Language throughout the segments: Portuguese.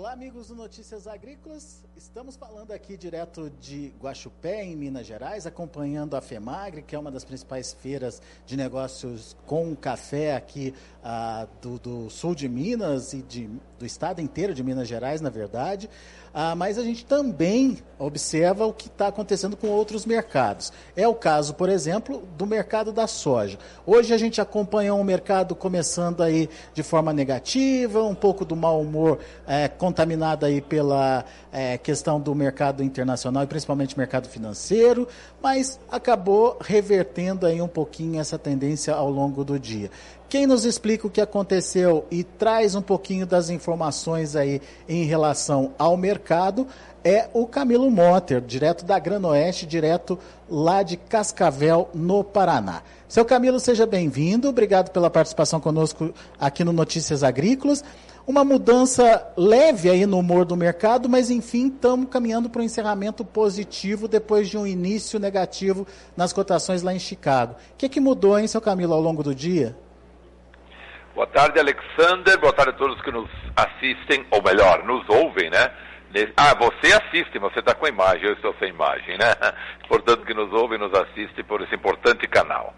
Olá, amigos do Notícias Agrícolas. Estamos falando aqui direto de Guaxupé, em Minas Gerais, acompanhando a FEMAGRE, que é uma das principais feiras de negócios com café aqui do sul de Minas e do estado inteiro de Minas Gerais, na verdade. Mas a gente também observa o que está acontecendo com outros mercados. É o caso, por exemplo, do mercado da soja. Hoje a gente acompanha um mercado começando aí de forma negativa, um pouco do mau humor contaminado aí pela questão do mercado internacional e principalmente mercado financeiro, mas acabou revertendo aí um pouquinho essa tendência ao longo do dia. Quem nos explica o que aconteceu e traz um pouquinho das informações aí em relação ao mercado é o Camilo Motter, direto da Granoeste, direto lá de Cascavel, no Paraná. Seu Camilo, seja bem-vindo, obrigado pela participação conosco aqui no Notícias Agrícolas. Uma mudança leve aí no humor do mercado, mas enfim, estamos caminhando para um encerramento positivo depois de um início negativo nas cotações lá em Chicago. O que mudou, hein, seu Camilo, ao longo do dia? Boa tarde, Alexander. Boa tarde a todos que nos assistem, ou melhor, nos ouvem, né? Você assiste, você está com imagem, eu estou sem imagem, né? Portanto, que nos ouve e nos assiste por esse importante canal.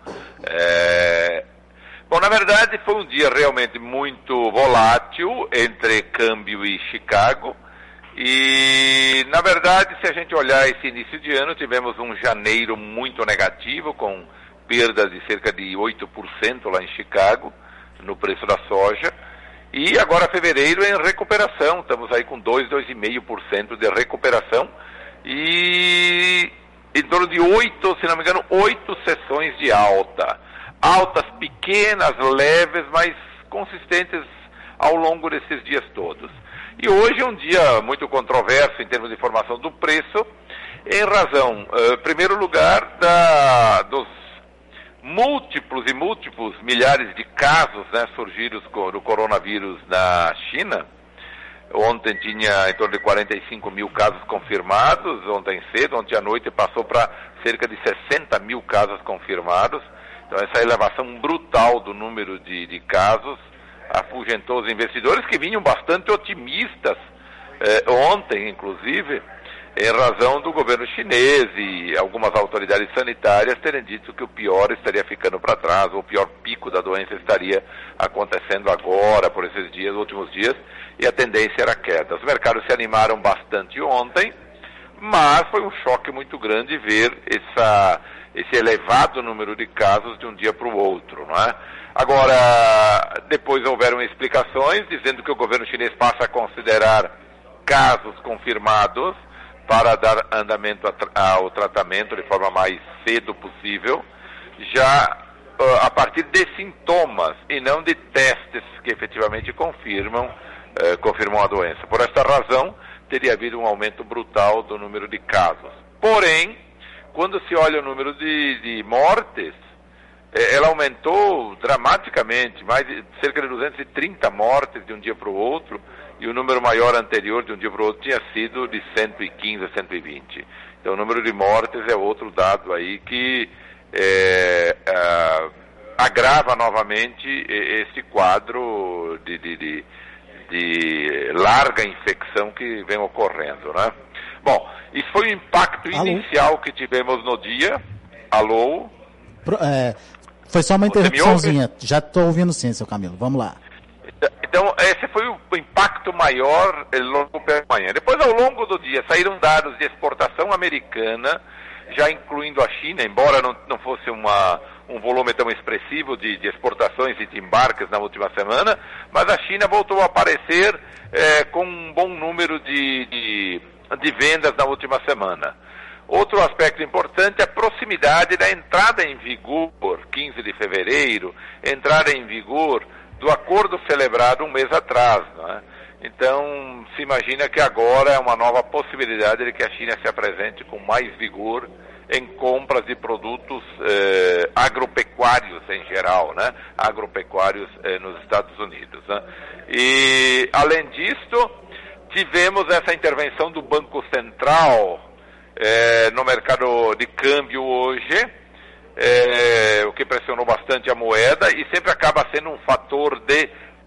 Bom, na verdade, foi um dia realmente muito volátil entre câmbio e Chicago. E, na verdade, se a gente olhar esse início de ano, tivemos um janeiro muito negativo, com perdas de cerca de 8% lá em Chicago, no preço da soja, e agora fevereiro em recuperação, estamos aí com 2,5% de recuperação, e em torno de 8 sessões de altas pequenas, leves, mas consistentes ao longo desses dias todos. E hoje é um dia muito controverso em termos de formação do preço, em razão, em primeiro lugar, dos múltiplos milhares de casos, né, surgidos do coronavírus na China. Ontem tinha em torno de 45 mil casos confirmados, ontem à noite passou para cerca de 60 mil casos confirmados. Então essa elevação brutal do número de casos afugentou os investidores, que vinham bastante otimistas ontem, inclusive, em razão do governo chinês e algumas autoridades sanitárias terem dito que o pior estaria ficando para trás, ou o pior pico da doença estaria acontecendo agora, por esses últimos dias, e a tendência era queda. Os mercados se animaram bastante ontem, mas foi um choque muito grande ver esse elevado número de casos de um dia para o outro, não é? Agora, depois houveram explicações dizendo que o governo chinês passa a considerar casos confirmados para dar andamento ao tratamento de forma mais cedo possível, já a partir de sintomas e não de testes que efetivamente confirmam a doença. Por esta razão, teria havido um aumento brutal do número de casos. Porém, quando se olha o número de mortes, ela aumentou dramaticamente, cerca de 230 mortes de um dia para o outro, e o número maior anterior de um dia para o outro tinha sido de 115 a 120. Então o número de mortes é outro dado aí que agrava novamente esse quadro de larga infecção que vem ocorrendo, né? Bom, isso foi o impacto inicial que tivemos no dia. Alô? Foi só uma interrupçãozinha. Já estou ouvindo sim, seu Camilo. Vamos lá. Então, esse foi o impacto maior logo pela manhã. Depois, ao longo do dia, saíram dados de exportação americana, já incluindo a China, embora não fosse um volume tão expressivo de exportações e de embarques na última semana, mas a China voltou a aparecer com um bom número de vendas na última semana. Outro aspecto importante é a proximidade da entrada em vigor, 15 de fevereiro, entrada em vigor do acordo celebrado um mês atrás, né? Então, se imagina que agora é uma nova possibilidade de que a China se apresente com mais vigor em compras de produtos agropecuários em geral, né? Agropecuários nos Estados Unidos, né? E, além disso, tivemos essa intervenção do Banco Central no mercado de câmbio hoje, o que pressionou bastante a moeda e sempre acaba sendo um fator de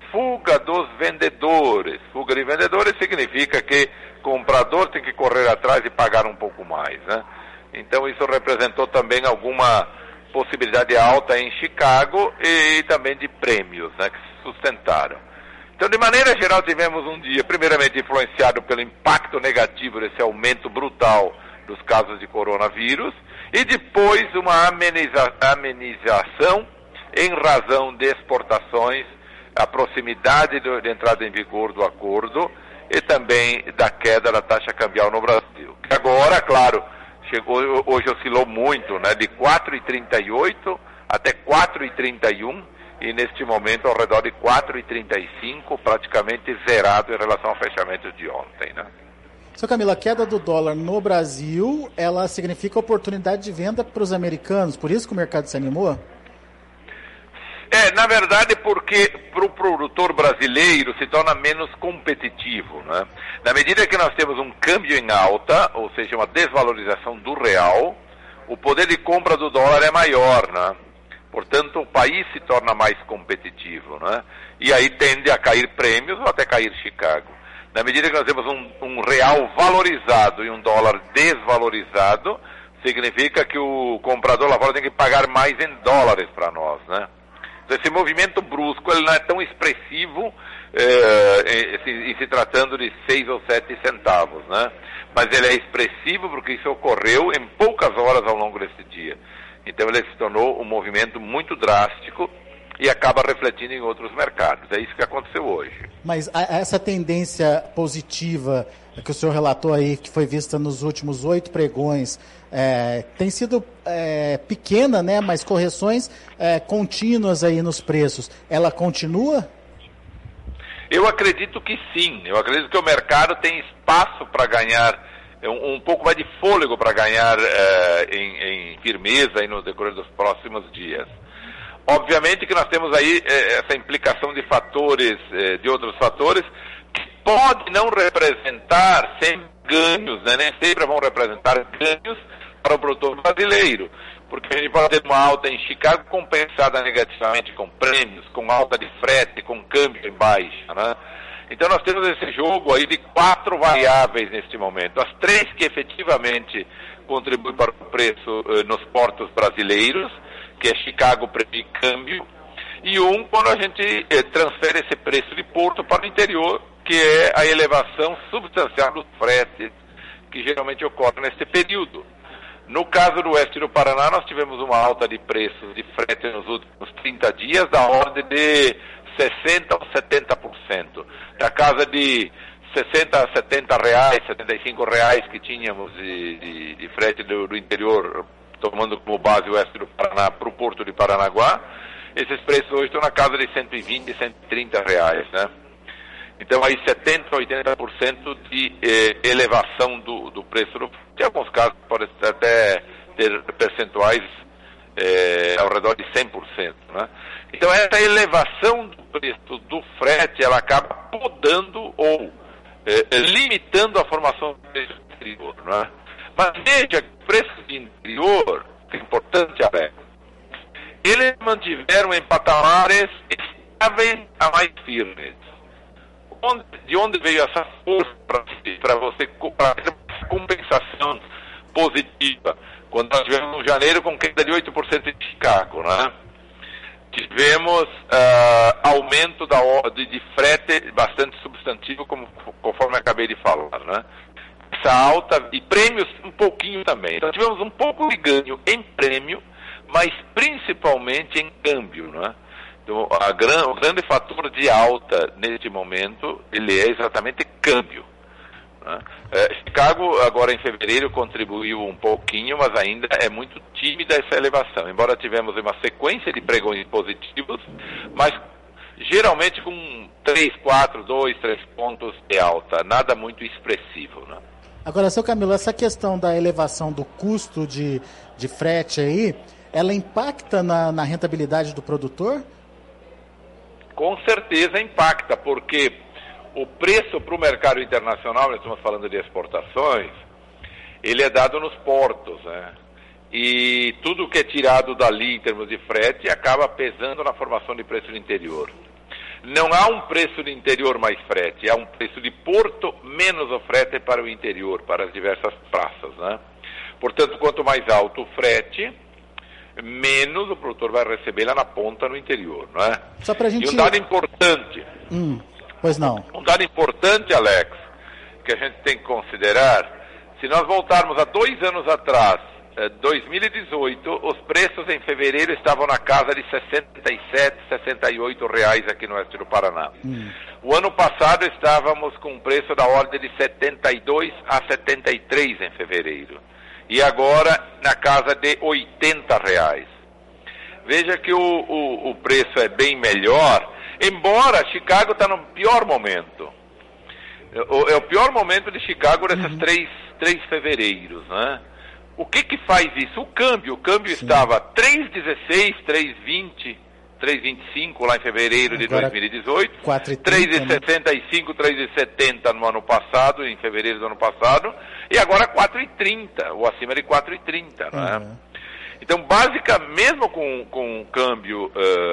fuga dos vendedores. Fuga de vendedores significa que o comprador tem que correr atrás e pagar um pouco mais, né? Então isso representou também alguma possibilidade alta em Chicago e também de prêmios, né, que se sustentaram. Então, de maneira geral, tivemos um dia, primeiramente, influenciado pelo impacto negativo desse aumento brutal dos casos de coronavírus, e depois uma amenização em razão de exportações, a proximidade de entrada em vigor do acordo e também da queda da taxa cambial no Brasil. Que agora, claro, hoje oscilou muito, né, de 4,38 até 4,31, e neste momento ao redor de 4,35, praticamente zerado em relação ao fechamento de ontem, né? Seu Camilo, a queda do dólar no Brasil, ela significa oportunidade de venda para os americanos, por isso que o mercado se animou? Na verdade, porque para o produtor brasileiro se torna menos competitivo, né? Na medida que nós temos um câmbio em alta, ou seja, uma desvalorização do real, o poder de compra do dólar é maior, né? Portanto, o país se torna mais competitivo, né? E aí tende a cair prêmios ou até cair Chicago. Na medida que nós temos um real valorizado e um dólar desvalorizado, significa que o comprador lá fora tem que pagar mais em dólares para nós, né? Então, esse movimento brusco ele não é tão expressivo em se tratando de 6 ou 7 centavos, né? Mas ele é expressivo porque isso ocorreu em poucas horas ao longo desse dia. Então ele se tornou um movimento muito drástico e acaba refletindo em outros mercados. É isso que aconteceu hoje. Mas essa tendência positiva que o senhor relatou aí, que foi vista nos últimos 8 pregões, tem sido pequena, né? Mas correções contínuas aí nos preços. Ela continua? Eu acredito que sim. Eu acredito que o mercado tem espaço para ganhar um pouco mais de fôlego para ganhar em firmeza aí no decorrer dos próximos dias. Obviamente que nós temos aí essa implicação de fatores, de outros fatores, que pode não representar sempre ganhos, né? Nem sempre vão representar ganhos para o produtor brasileiro, porque a gente pode ter uma alta em Chicago compensada negativamente com prêmios, com alta de frete, com câmbio em baixa, né? Então nós temos esse jogo aí de 4 variáveis neste momento. As 3 que efetivamente contribuem para o preço nos portos brasileiros, que é Chicago, prêmio e câmbio, e quando a gente transfere esse preço de porto para o interior, que é a elevação substancial dos fretes, que geralmente ocorre nesse período. No caso do oeste do Paraná, nós tivemos uma alta de preços de frete nos últimos 30 dias da ordem de 60% ou 70%. Da casa de 60 a 70 reais, 75 reais que tínhamos de frete do interior, tomando como base o oeste do Paraná para o porto de Paranaguá, esses preços hoje estão na casa de 120 e 130 reais, né? Então aí 70% a 80% de elevação do preço do frete. Em alguns casos pode até ter percentuais ao redor de 100%, né? Então essa elevação do preço do frete, ela acaba podando ou limitando a formação do preço do interior, né? Mas veja que o preço de interior, que é importante, Alex, eles mantiveram em patamares estáveis a mais firmes. De onde veio essa força para você ter essa compensação positiva? Quando nós tivemos em janeiro com queda de 8% em Chicago, né? Tivemos aumento de frete bastante substantivo, conforme acabei de falar, né? Essa alta, e prêmios um pouquinho também. Então tivemos um pouco de ganho em prêmio, mas principalmente em câmbio, né? Então, o grande fator de alta neste momento, ele é exatamente câmbio, né? Chicago, agora em fevereiro, contribuiu um pouquinho, mas ainda é muito tímida essa elevação. Embora tivemos uma sequência de pregões positivos, mas geralmente com 3 pontos de alta, nada muito expressivo, né? Agora, seu Camilo, essa questão da elevação do custo de frete aí, ela impacta na rentabilidade do produtor? Com certeza impacta, porque o preço para o mercado internacional, nós estamos falando de exportações, ele é dado nos portos, né? E tudo que é tirado dali em termos de frete acaba pesando na formação de preço no interior. Não há um preço de interior mais frete, há um preço de porto menos o frete para o interior, para as diversas praças, né? Portanto, quanto mais alto o frete, menos o produtor vai receber lá na ponta no interior, não é? Só pra gente... E um dado importante. Pois não. Um dado importante, Alex, que a gente tem que considerar, se nós voltarmos a 2 anos atrás, 2018, os preços em fevereiro estavam na casa de R$ 67, R$ 68 aqui no oeste do Paraná. O ano passado estávamos com um preço da ordem de 72 a 73 em fevereiro. E agora na casa de R$ 80. Veja que o preço é bem melhor, embora Chicago está no pior momento. É o pior momento de Chicago desses três fevereiros, né? O que faz isso? O câmbio estava 3,16, 3,20, 3,25 lá em fevereiro de 2018, 3,65, 3,70 no ano passado, em fevereiro do ano passado, e agora 4,30, ou acima de 4,30, né? Então, basicamente, mesmo com câmbio,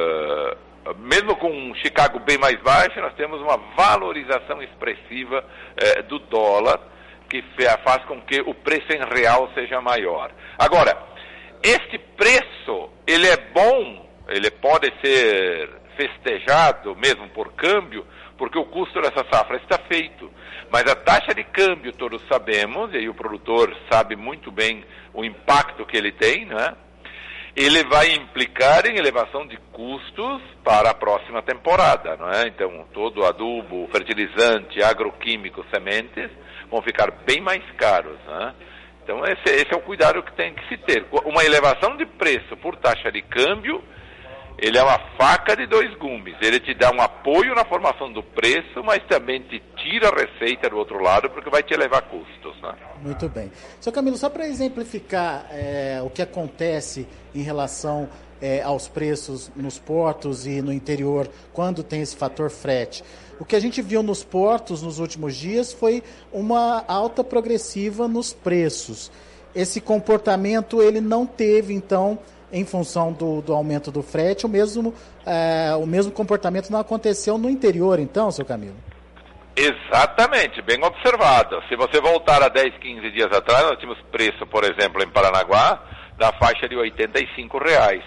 mesmo com um Chicago bem mais baixo, nós temos uma valorização expressiva do dólar, que faz com que o preço em real seja maior. Agora, este preço, ele é bom, ele pode ser festejado mesmo por câmbio, porque o custo dessa safra está feito. Mas a taxa de câmbio, todos sabemos, e aí o produtor sabe muito bem o impacto que ele tem, né? Ele vai implicar em elevação de custos para a próxima temporada, não é? Então, todo adubo, fertilizante, agroquímico, sementes vão ficar bem mais caros, né? Então, esse é o cuidado que tem que se ter. Uma elevação de preço por taxa de câmbio, ele é uma faca de 2 gumes. Ele te dá um apoio na formação do preço, mas também te tira a receita do outro lado, porque vai te elevar custos, né? Muito bem. Seu Camilo, só para exemplificar o que acontece em relação aos preços nos portos e no interior, quando tem esse fator frete. O que a gente viu nos portos nos últimos dias foi uma alta progressiva nos preços. Esse comportamento ele não teve, então, em função do aumento do frete, o mesmo comportamento não aconteceu no interior, então, seu Camilo? Exatamente, bem observado. Se você voltar a 10, 15 dias atrás, nós tínhamos preço, por exemplo, em Paranaguá, da faixa de R$ 85.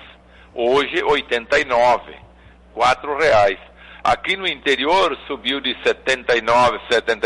Hoje, 89, R$ 4. Aqui no interior subiu de 79,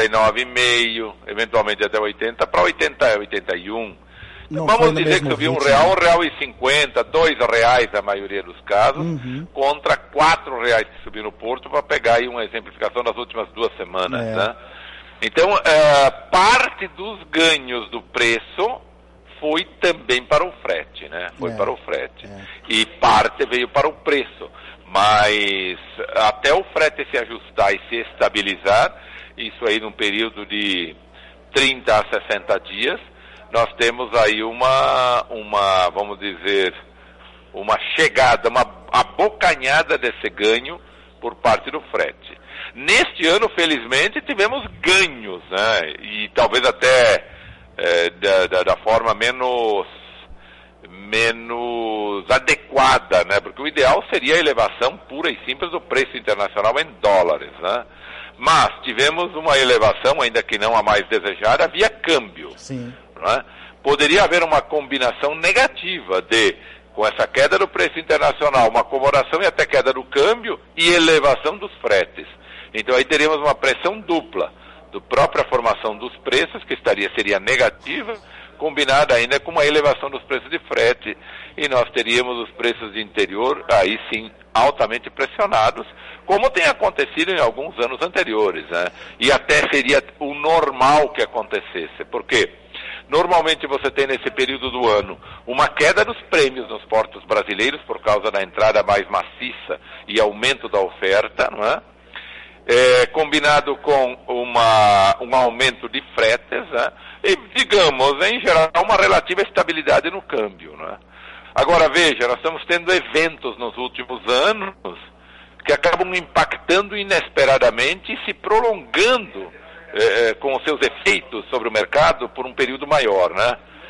79,5, eventualmente até 80, para 80, 81. Não vamos dizer que subiu R$ 1,50, R$ 2 na maioria dos casos, contra R$ 4 que subiu no Porto, para pegar aí uma exemplificação das últimas 2 semanas, né? Então, parte dos ganhos do preço foi também para o frete, né? Foi para o frete. E parte veio para o preço. Mas até o frete se ajustar e se estabilizar, isso aí num período de 30 a 60 dias, nós temos aí vamos dizer, uma chegada, uma abocanhada desse ganho por parte do frete. Neste ano, felizmente, tivemos ganhos, né? E talvez até da forma menos adequada, né? Porque o ideal seria a elevação pura e simples do preço internacional em dólares, né? Mas tivemos uma elevação, ainda que não a mais desejada, via câmbio. Sim. Né? Poderia haver uma combinação negativa com essa queda do preço internacional, uma acomodação e até queda do câmbio e elevação dos fretes. Então aí teríamos uma pressão dupla da própria formação dos preços, que seria negativa, combinada ainda com uma elevação dos preços de frete, e nós teríamos os preços de interior, aí sim, altamente pressionados, como tem acontecido em alguns anos anteriores, né? E até seria o normal que acontecesse, porque normalmente você tem nesse período do ano uma queda dos prêmios nos portos brasileiros por causa da entrada mais maciça e aumento da oferta, não é? Combinado com um aumento de fretes, né? E, digamos, em geral, uma relativa estabilidade no câmbio, né? Agora, veja, nós estamos tendo eventos nos últimos anos que acabam impactando inesperadamente e se prolongando com os seus efeitos sobre o mercado por um período maior, né?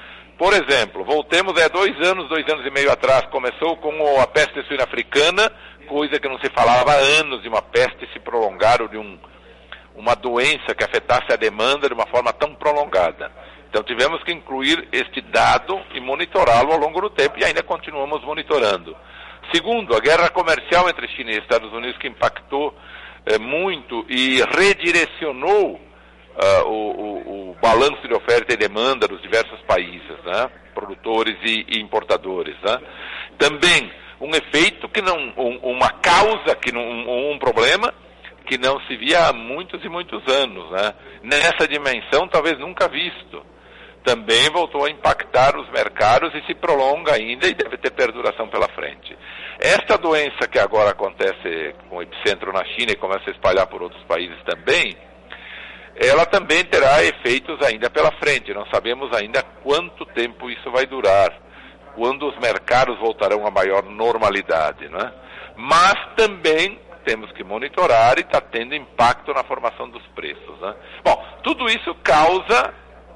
Por exemplo, voltemos 2 anos e meio atrás, começou com a peste suína africana, coisa que não se falava há anos de uma peste se prolongar ou de uma doença que afetasse a demanda de uma forma tão prolongada. Então tivemos que incluir este dado e monitorá-lo ao longo do tempo e ainda continuamos monitorando. Segundo, a guerra comercial entre China e Estados Unidos, que impactou muito e redirecionou o balanço de oferta e demanda dos diversos países, né? Produtores e importadores, né? Também um efeito que não, uma causa, um problema que não se via há muitos e muitos anos, né? Nessa dimensão talvez nunca visto. Também voltou a impactar os mercados e se prolonga ainda e deve ter perduração pela frente. Esta doença que agora acontece com o epicentro na China e começa a espalhar por outros países também, ela também terá efeitos ainda pela frente. Não sabemos ainda quanto tempo isso vai durar, quando os mercados voltarão à maior normalidade, né? Mas também temos que monitorar e está tendo impacto na formação dos preços, né? Bom, tudo isso causa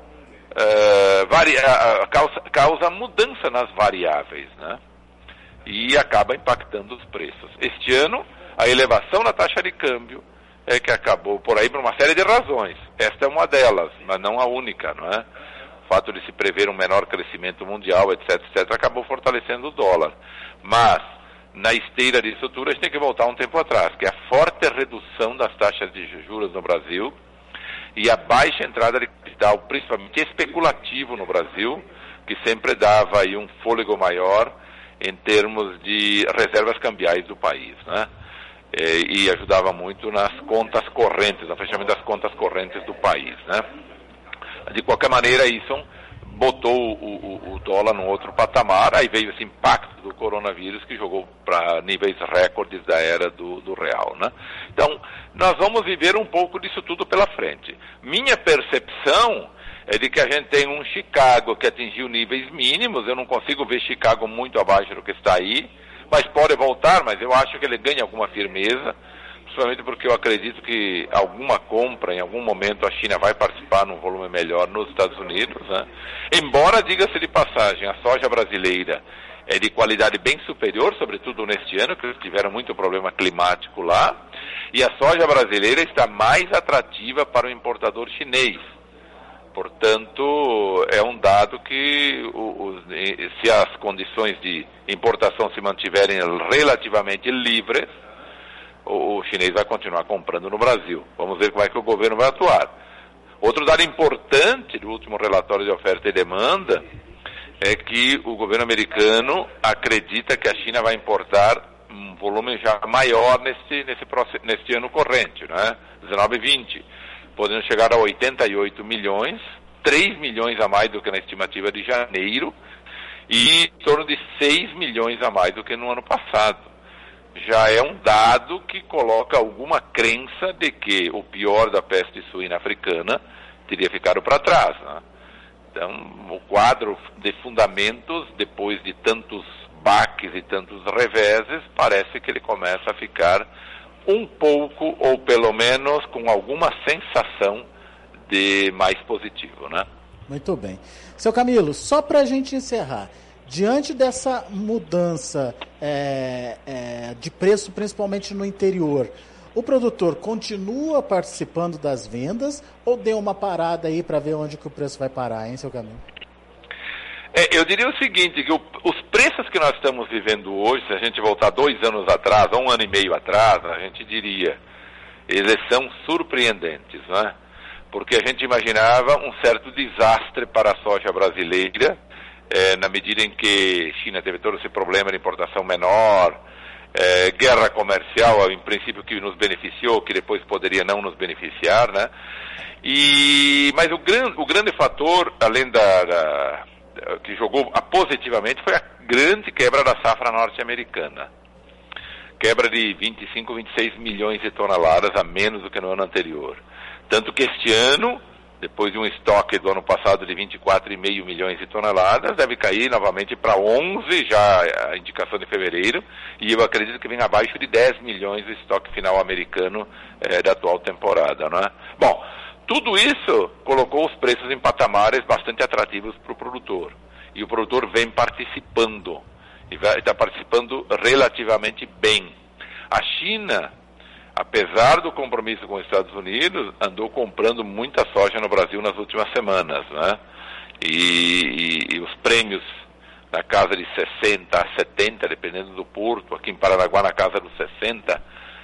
mudança nas variáveis, né? E acaba impactando os preços. Este ano, a elevação da taxa de câmbio é que acabou por aí por uma série de razões. Esta é uma delas, mas não a única, não é? O fato de se prever um menor crescimento mundial, etc., acabou fortalecendo o dólar. Mas, na esteira disso tudo, a gente tem que voltar um tempo atrás, que é a forte redução das taxas de juros no Brasil e a baixa entrada de capital, principalmente especulativo no Brasil, que sempre dava aí um fôlego maior em termos de reservas cambiais do país, né? E ajudava muito nas contas correntes, no fechamento das contas correntes do país, né? De qualquer maneira, isso botou o dólar num outro patamar, aí veio esse impacto do coronavírus que jogou para níveis recordes da era do real, né? Então, nós vamos viver um pouco disso tudo pela frente. Minha percepção é de que a gente tem um Chicago que atingiu níveis mínimos, eu não consigo ver Chicago muito abaixo do que está aí, mas pode voltar, mas eu acho que ele ganha alguma firmeza, principalmente porque eu acredito que alguma compra, em algum momento a China vai participar num volume melhor nos Estados Unidos, né? Embora, diga-se de passagem, a soja brasileira é de qualidade bem superior, sobretudo neste ano, que eles tiveram muito problema climático lá, e a soja brasileira está mais atrativa para o importador chinês. Portanto, é um dado que se as condições de importação se mantiverem relativamente livres, o chinês vai continuar comprando no Brasil. Vamos ver como é que o governo vai atuar. Outro dado importante do último relatório de oferta e demanda é que o governo americano acredita que a China vai importar um volume já maior neste ano corrente, né? 19 e 20. Podendo chegar a 88 milhões, 3 milhões a mais do que na estimativa de janeiro e em torno de 6 milhões a mais do que no ano passado. Já é um dado que coloca alguma crença de que o pior da peste suína africana teria ficado para trás, né? Então, o quadro de fundamentos, depois de tantos baques e tantos reveses, parece que ele começa a ficar um pouco, ou pelo menos com alguma sensação de mais positivo, né? Muito bem. Seu Camilo, só para a gente encerrar, diante dessa mudança de preço, principalmente no interior, o produtor continua participando das vendas ou deu uma parada aí para ver onde que o preço vai parar, hein, seu Camilo? Eu diria o seguinte, que os preços que nós estamos vivendo hoje, se a gente voltar 2 anos atrás, 1 ano e meio atrás, a gente diria, eles são surpreendentes, né? Porque a gente imaginava um certo desastre para a soja brasileira, na medida em que China teve todo esse problema de importação menor, guerra comercial, em princípio, que nos beneficiou, que depois poderia não nos beneficiar, né? Mas o grande fator, além que jogou positivamente, foi a grande quebra da safra norte-americana. Quebra de 25, 26 milhões de toneladas a menos do que no ano anterior. Tanto que este ano, depois de um estoque do ano passado de 24,5 milhões de toneladas, deve cair novamente para 11, já a indicação de fevereiro, e eu acredito que vem abaixo de 10 milhões o estoque final americano da atual temporada, não é? Bom, tudo isso colocou os preços em patamares bastante atrativos para o produtor. e o produtor vem participando, e está participando relativamente bem. A China, apesar do compromisso com os Estados Unidos, andou comprando muita soja no Brasil nas últimas semanas, né? E os prêmios na casa de 60 a 70, dependendo do porto, aqui em Paranaguá na casa dos 60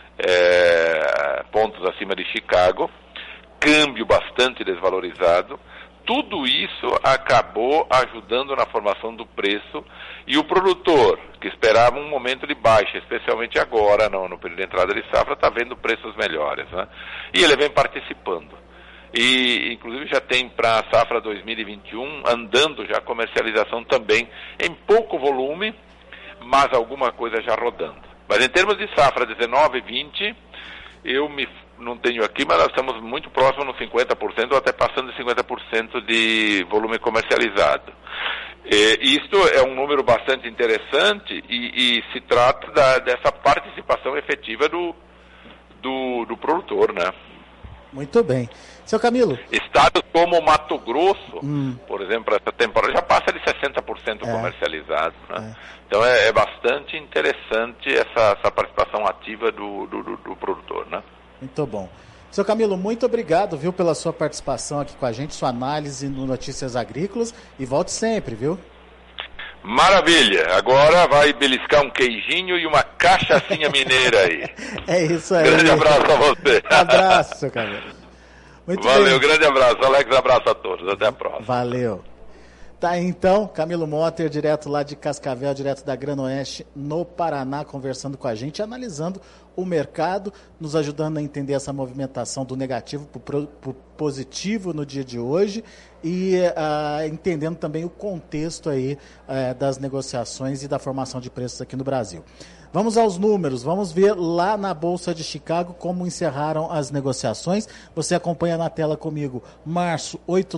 pontos acima de Chicago, câmbio bastante desvalorizado. Tudo isso acabou ajudando na formação do preço, e o produtor, que esperava um momento de baixa, especialmente agora, no período de entrada de safra, está vendo preços melhores, né? E ele vem participando. E, inclusive, já tem para a safra 2021, andando já a comercialização também, em pouco volume, mas alguma coisa já rodando. Mas em termos de safra 19 e 20, não tenho aqui, mas nós estamos muito próximos nos 50%, ou até passando de 50% de volume comercializado. Isto é um número bastante interessante e se trata dessa participação efetiva do produtor, né? Muito bem. Seu Camilo. Estados como Mato Grosso, por exemplo, essa temporada já passa de 60% comercializado, né? Então é bastante interessante essa participação ativa do produtor, né? Muito bom. Seu Camilo, muito obrigado, viu, pela sua participação aqui com a gente, sua análise no Notícias Agrícolas, e volte sempre, viu? Maravilha, agora vai beliscar um queijinho e uma cachaçinha mineira aí. É isso aí. Grande abraço a você. Abraço, seu Camilo. Muito Valeu, bem. Grande abraço. Alex, abraço a todos. Até a próxima. Valeu. Tá, então, Camilo Motter, direto lá de Cascavel, direto da Granoeste, no Paraná, conversando com a gente, analisando o mercado, nos ajudando a entender essa movimentação do negativo para o positivo no dia de hoje e entendendo também o contexto aí das negociações e da formação de preços aqui no Brasil. Vamos aos números, vamos ver lá na Bolsa de Chicago como encerraram as negociações. Você acompanha na tela comigo, março,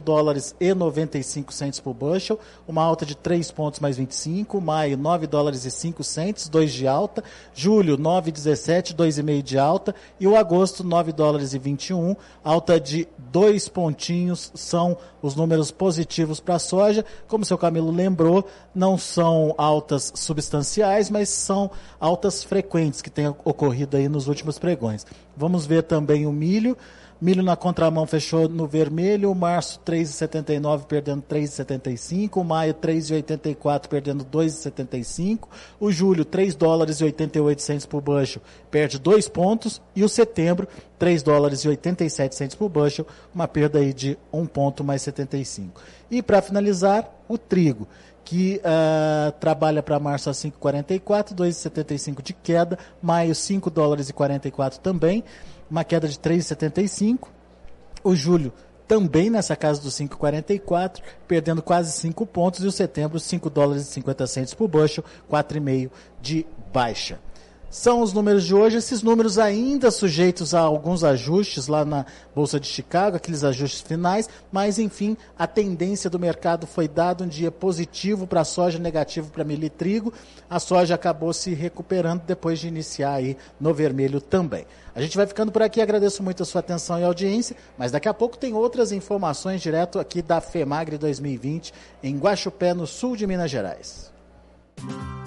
$8,95 por bushel, uma alta de 3 pontos mais 25, maio, $9,05, 2 de alta, julho, 9,17, 2,5 de alta, e o agosto, $9,21, alta de 2 pontinhos, são os números positivos para a soja. Como o seu Camilo lembrou, não são altas substanciais, mas são altas frequentes que têm ocorrido aí nos últimos pregões. Vamos ver também o milho. Milho na contramão fechou no vermelho, março 3,79 perdendo 3,75, maio 3,84 perdendo 2,75, o julho $3,88 por bushel, perde 2 pontos, e o setembro $3,87 por bushel, uma perda aí de 1 ponto mais 75. E para finalizar, o trigo, que trabalha para março a 5,44, 2,75 de queda, maio $5,44 também, uma queda de 3,75, o julho também nessa casa dos 5,44, perdendo quase 5 pontos, e o setembro $5,50 por bushel, 4,5 de baixa. São os números de hoje, esses números ainda sujeitos a alguns ajustes lá na Bolsa de Chicago, aqueles ajustes finais, mas enfim, a tendência do mercado foi dada, um dia positivo para a soja, negativo para milho e trigo. A soja acabou se recuperando depois de iniciar aí no vermelho também. A gente vai ficando por aqui, agradeço muito a sua atenção e audiência, mas daqui a pouco tem outras informações direto aqui da FEMAGRE 2020 em Guaxupé, no sul de Minas Gerais.